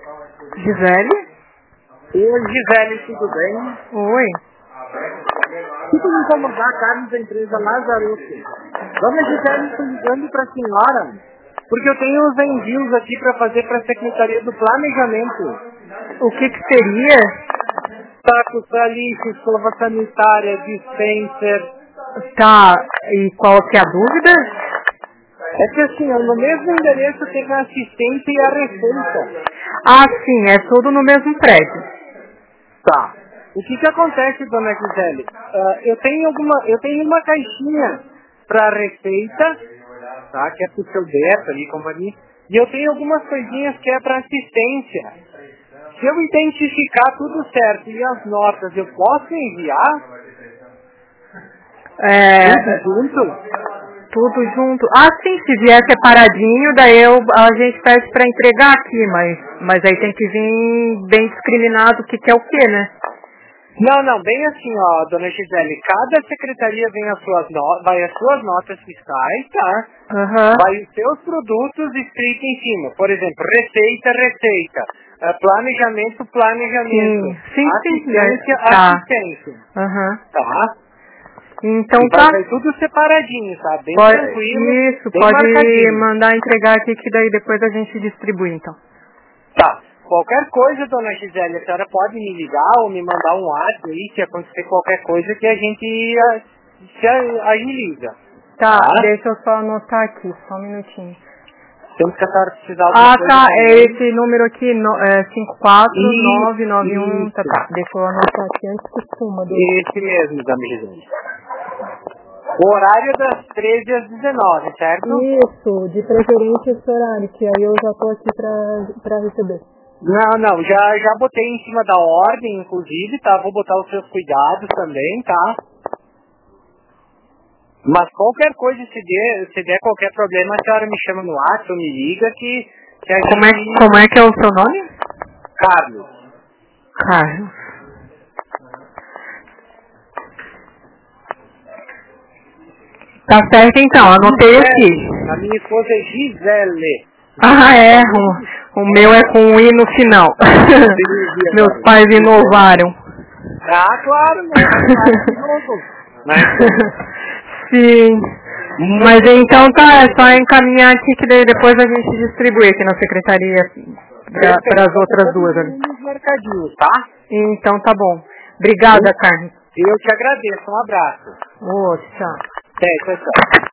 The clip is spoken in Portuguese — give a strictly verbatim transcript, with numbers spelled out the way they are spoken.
Gisele? Oi, Gisele, tudo bem? Oi. Fico me incomodar a carne da empresa Lazaroto. Dona Gisele, estou ligando para a senhora, porque eu tenho os envios aqui para fazer para a Secretaria do Planejamento. O que que seria? Sacos para lixo, escova sanitária, dispenser. Tá, e qual que é a dúvida? É que assim, no mesmo endereço tem a assistência e a receita. Ah, sim, é tudo no mesmo prédio. Tá. O que que acontece, dona Gisele? Uh, eu tenho alguma, eu tenho uma caixinha para receita, tá? Que é pro seu Beto ali, companhia. E eu tenho algumas coisinhas que é para assistência. Se eu identificar tudo certo e as notas, eu posso enviar? É... Tudo junto? Tudo junto. Ah, sim, se vier separadinho, daí eu, a gente pede pra entregar aqui, mas, mas aí tem que vir bem discriminado o que, que é o que, né? Não, não, bem assim, ó, dona Gisele, cada secretaria vem as suas no... vai as suas notas fiscais, tá? Uhum. Vai os seus produtos escritos em cima. Por exemplo, receita, receita. Uh, planejamento, planejamento. Sim, sim, assistência, sim. Tá. assistência. Uhum. Tá? Então E vai, tá. vai tudo separadinho, tá? Bem Pode, tranquilo, isso, bem pode marcadinho. mandar entregar aqui que daí depois a gente distribui, então. Tá. Qualquer coisa, dona Gisele, a senhora pode me ligar ou me mandar um WhatsApp aí, se acontecer qualquer coisa que a gente a, se a- agiliza. Tá, Tá? deixa eu só anotar aqui, só um minutinho. Sempre que a senhora precisar de alguma Ah, coisa tá, é também. esse número aqui, no, é cinco quatro nove nove um, Isso, tá, tá. Deixa eu anotar aqui antes que suma. esse mesmo, dona Gisele. O horário é das treze às dezenove, certo? Isso, de preferência esse horário, que aí eu já tô aqui pra, pra receber. Não, não, já, já botei em cima da ordem, inclusive, tá? Vou botar os seus cuidados também, tá? Mas qualquer coisa, se der, se der qualquer problema, a senhora me chama no WhatsApp ou me liga que, que a Como é, gente... como é que é o seu nome? Carlos. Carlos. Tá certo então, anotei Gisele. aqui. A minha esposa é Gisele. Ah, é, o, o meu é com um I no final. Meus pais inovaram. Ah, claro, né? Claro, de novo. Mas, sim. Mas então tá, é só encaminhar aqui que daí depois a gente distribui aqui na secretaria para as outras duas ali. mercadinhos, tá? Então tá bom. Obrigada, Carmen. Eu te agradeço, um abraço. Ô, tchau. É, tchau, tchau.